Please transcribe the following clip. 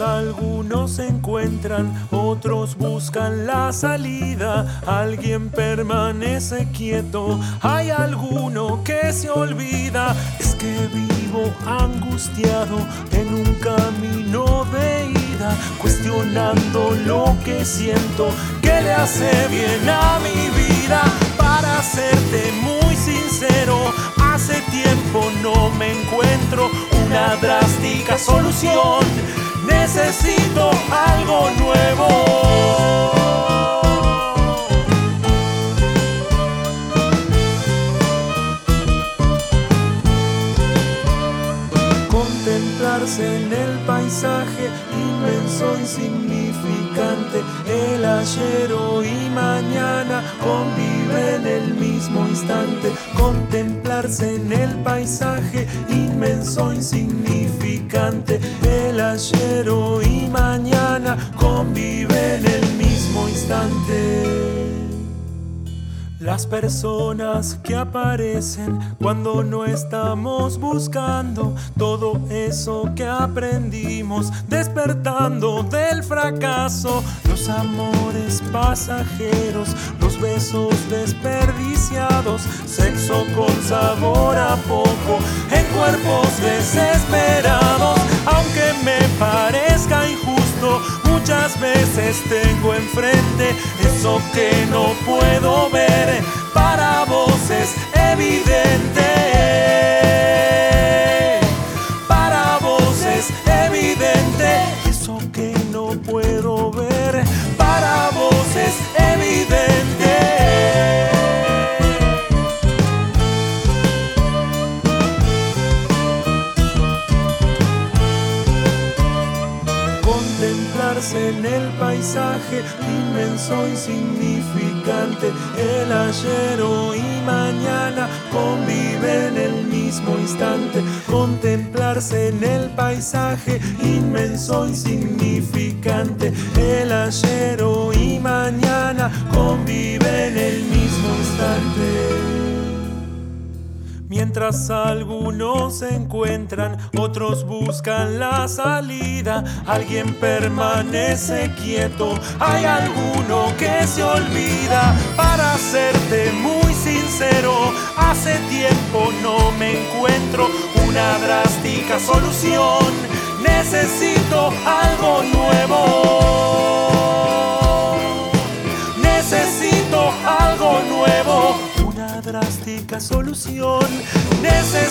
algunos encuentran, otros buscan la salida. Alguien permanece quieto, hay alguno que se olvida. Es que vivo angustiado en un camino de ida, cuestionando lo que siento, que le hace bien a mi vida. Para serte muy sincero, hace tiempo no me encuentro una drástica solución. Necesito algo nuevo. Contemplarse en el paisaje inmenso, insignificante. El ayer, hoy y mañana conviven en el mismo instante. Contemplarse en el paisaje inmenso, insignificante. El ayer, hoy y mañana conviven en el mismo instante. Las personas que aparecen cuando no estamos buscando todo eso que aprendimos despertando del fracaso. Los amores pasajeros, los besos desperdiciados, sexo con sabor a poco en cuerpos desesperados. Aunque me parezca injusto, muchas veces tengo enfrente eso que no puedo ver. Para vos es evidente, para vos es evidente eso que no puedo ver. Para vos es evidente. Contemplarse en el paisaje inmenso, insignificante. El ayer, hoy y mañana conviven en el mismo instante. Contemplarse en el paisaje inmenso, insignificante. El ayer, hoy y mañana conviven en el mismo instante. Mientras algunos se encuentran, otros buscan la salida. Alguien permanece quieto, hay alguno que se olvida. Para serte muy sincero, hace tiempo no me encuentro una drástica solución. Necesito algo nuevo. Necesito algo nuevo. Drástica solución. Necesito